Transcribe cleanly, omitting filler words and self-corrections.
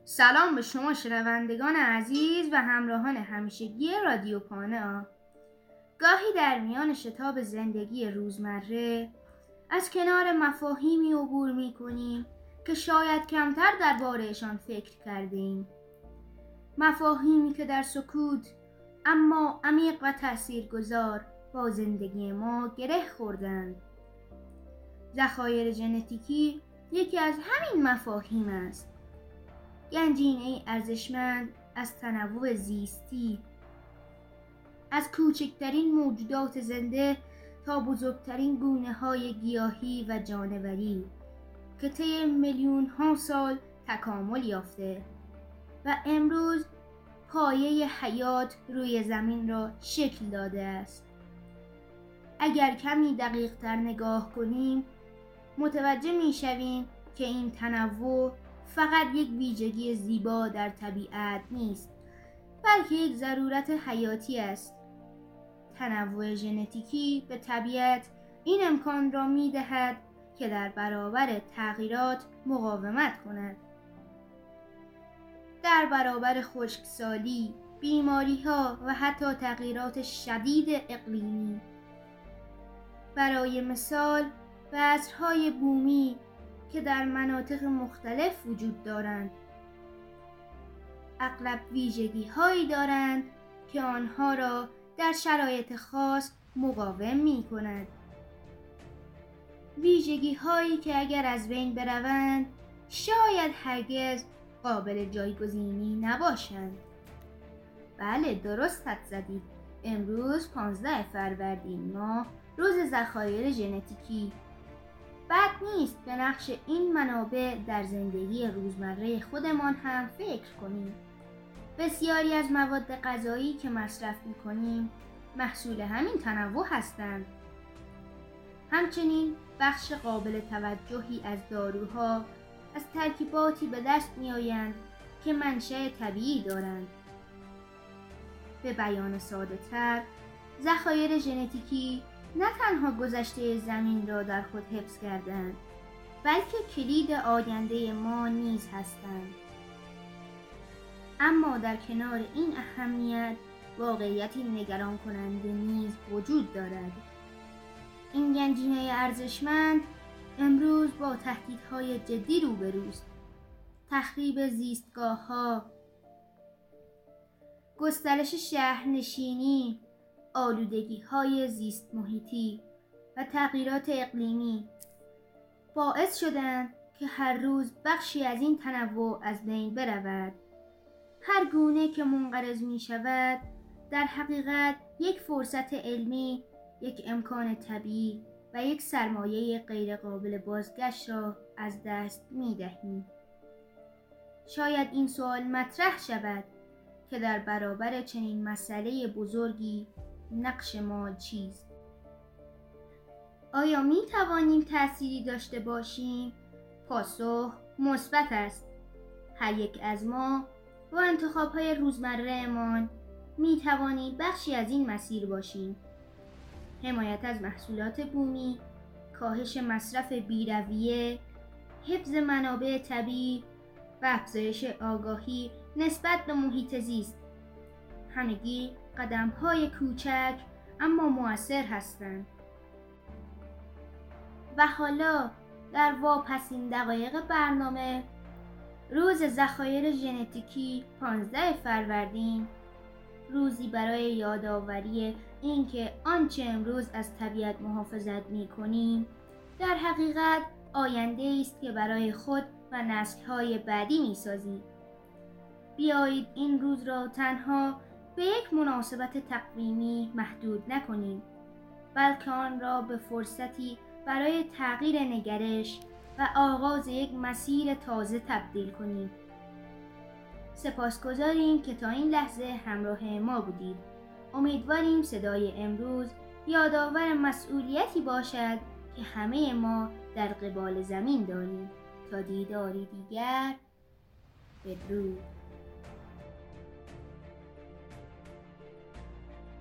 سلام به شما شنوندگان عزیز و همراهان همیشگی رادیو پانا. گاهی در میان شتاب زندگی روزمره از کنار مفاهیمی عبور می کنیم که شاید کمتر درباره‌شان فکر کردیم. مفاهیمی که در سکوت اما عمیق و تاثیرگذار با زندگی ما گره خوردند. ذخایر ژنتیکی یکی از همین مفاهیم است. گنجینه‌ای ارزشمند از تنوع زیستی، از کوچکترین موجودات زنده تا بزرگترین گونه‌های گیاهی و جانوری که طی میلیون‌ها سال تکامل یافته و امروز پایه حیات روی زمین را شکل داده است. اگر کمی دقیق‌تر نگاه کنیم، متوجه می‌شویم که این تنوع فقط یک ویژگی زیبا در طبیعت نیست، بلکه یک ضرورت حیاتی است. تنوع ژنتیکی به طبیعت این امکان را می‌دهد که در برابر تغییرات مقاومت کند. در برابر خشکسالی، بیماری‌ها و حتی تغییرات شدید اقلیمی. برای مثال، بذرهای بومی که در مناطق مختلف وجود دارند، اغلب ویژگی‌هایی دارند که آنها را در شرایط خاص مقاوم می‌کند. ویژگی‌هایی که اگر از بین بروند، شاید هرگز قابل جایگزینی نباشند. بله، درست حدس زدید. امروز 15 فروردین ماه، روز ذخایر ژنتیکی. بد نیست به نقش این منابع در زندگی روزمره خودمان هم فکر کنیم. بسیاری از مواد غذایی که مصرف می‌کنیم محصول همین تنوع هستند. همچنین بخش قابل توجهی از داروها از ترکیباتی به دست می‌آیند که منشأ طبیعی دارند. به بیان ساده‌تر، ذخایر ژنتیکی نه تنها گذشته زمین را در خود حفظ کردند، بلکه کلید آینده ما نیز هستند. اما در کنار این اهمیت، واقعیتی نگران کننده نیز وجود دارد. این گنجینه ارزشمند امروز با تهدیدهای جدی روبروست. تخریب زیستگاه‌ها، گسترش شهرنشینی، آلودگی‌های زیست محیطی و تغییرات اقلیمی باعث شدند که هر روز بخشی از این تنوع از بین برود. هر گونه که منقرض می شود در حقیقت یک فرصت علمی، یک امکان طبیعی و یک سرمایه غیرقابل بازگشت را از دست می دهیم. شاید این سوال مطرح شود که در برابر چنین مسئله بزرگی نقش ما چیست؟ آیا می توانیم تأثیری داشته باشیم؟ پاسخ مثبت است. هر یک از ما با انتخاب‌های روزمره‌مان می توانیم بخشی از این مسیر باشیم. حمایت از محصولات بومی، کاهش مصرف بی‌رویه، حفظ منابع طبیعی و افزایش آگاهی نسبت به محیط زیست. همگی قدم‌های کوچک اما مؤثر هستند. و حالا در واپسین دقایق برنامه، روز ذخایر ژنتیکی 15 فروردین، روزی برای یادآوری اینکه آنچه امروز از طبیعت محافظت می‌کنیم در حقیقت آینده است که برای خود و نسل‌های بعدی می‌سازیم. بیایید این روز را تنها به یک مناسبت تقویمی محدود نکنیم، بلکه آن را به فرصتی برای تغییر نگرش و آغاز یک مسیر تازه تبدیل کنیم. سپاسگزاریم که تا این لحظه همراه ما بودید. امیدواریم صدای امروز یادآور مسئولیتی باشد که همه ما در قبال زمین داریم. تا دیداری دیگر، بدرود.